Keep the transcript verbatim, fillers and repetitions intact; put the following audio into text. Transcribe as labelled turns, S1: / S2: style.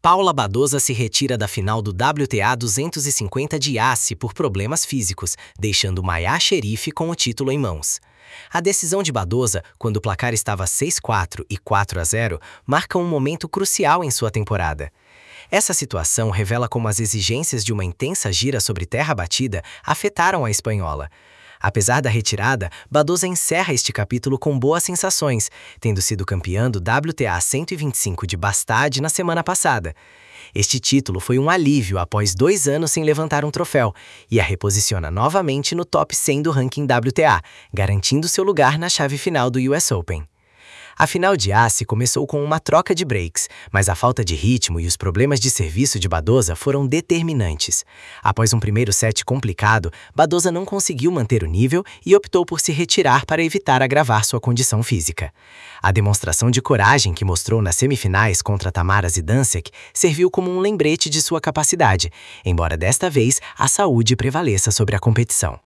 S1: Paula Badosa se retira da final do W T A duzentos e cinquenta de Iasse por problemas físicos, deixando Mayar Sherif com o título em mãos. A decisão de Badosa, quando o placar estava seis a quatro e quatro a zero, marca um momento crucial em sua temporada. Essa situação revela como as exigências de uma intensa gira sobre terra batida afetaram a espanhola. Apesar da retirada, Badosa encerra este capítulo com boas sensações, tendo sido campeã do W T A cento e vinte e cinco de Bastad na semana passada. Este título foi um alívio após dois anos sem levantar um troféu e a reposiciona novamente no top cem do ranking W T A, garantindo seu lugar na chave final do U S Open. A final de Iasse começou com uma troca de breaks, mas a falta de ritmo e os problemas de serviço de Badosa foram determinantes. Após um primeiro set complicado, Badosa não conseguiu manter o nível e optou por se retirar para evitar agravar sua condição física. A demonstração de coragem que mostrou nas semifinais contra Tamara Zidansek serviu como um lembrete de sua capacidade, embora desta vez a saúde prevaleça sobre a competição.